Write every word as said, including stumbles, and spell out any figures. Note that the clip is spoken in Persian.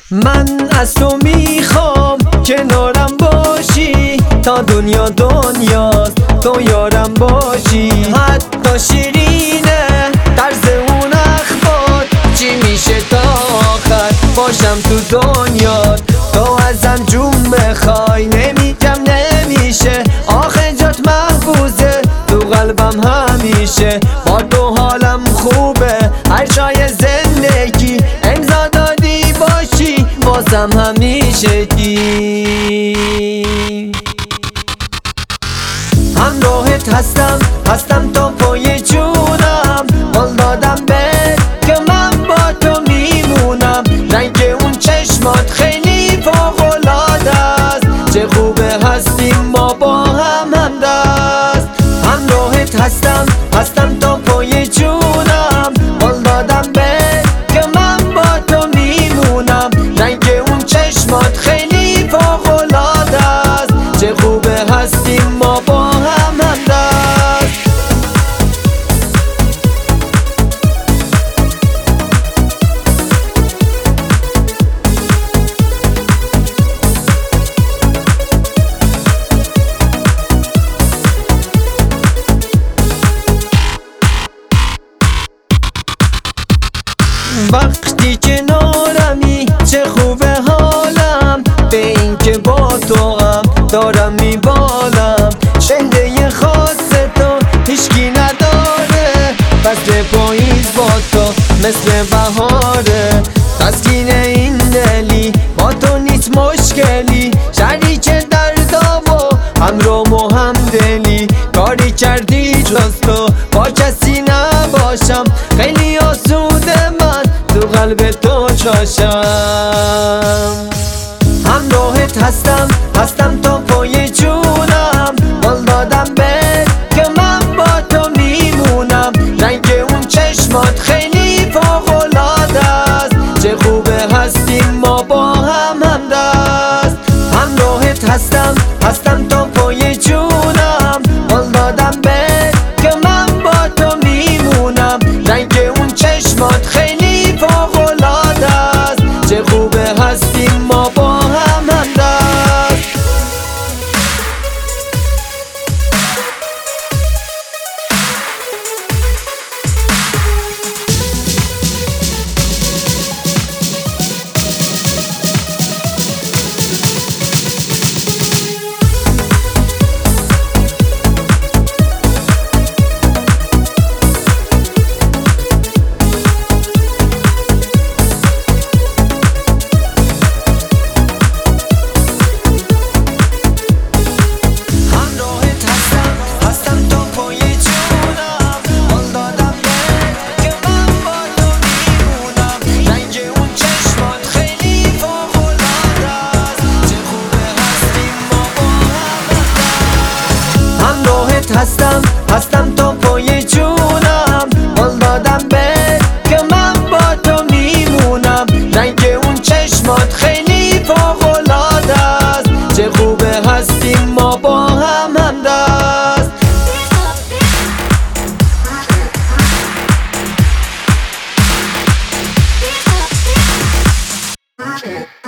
من از تو میخوام کنارم باشی، تا دنیا دنیاست تو یارم باشی. حتی شیرینه طرز اون اخبار، چی میشه تا آخر باشم تو دنیا. تو ازم جون بخوای نمیگم نمیشه، آخه جات محفوظه تو قلبم همیشه. با تو حالم خوبه هر جای زندگی، امضا دادی باشی واسم همیشه کی. همراهت هستم هستم تا پای جونم، قول دادم بهت که من با تو میمونم. رنگ اون چشمات خیلی فوق‌العاده است، چه خوبه هستیم ما با هم همدست. همراهت هستم هستم تا پای جونم، قول دادم بهت که من با تو میمونم. رنگ اون چشمات خیلی فوق‌العاده است، چه خوبه هستیم ما با هم همدست. وقتی کنارمی چه خوبه حالم، به این که با تو هم دارم میبالم. چهره خاص تو هیچکی نداره، فصل پاییز با تو مثل بهاره. تسکین این دلی با تو نیست مشکلی، شریک دردا و همراه و همدلی. کاری کردی جز تو با کسی نباشم، خیلی آسوده من تو قلب تو جاشم. همراهت هستم هستم تا پای جونم، قول دادم بهت که من با تو میمونم. رنگ اون چشمات خیلی فوق‌العاده است، چه خوبه هستیم ما با هم همدست. همراهت هستم هستم تا پای جونم، قول دادم بهت که من با تو میمونم. رنگ اون چشمات خیلی فوق‌العاده است، چه خوبه هستیم ما با هم همدست. هستم هستم تا پای جونم، قول دادم بهت که من با تو میمونم. رنگ اون چشمات خیلی فوق‌العاده است، چه خوبه هستیم ما با هم همدست.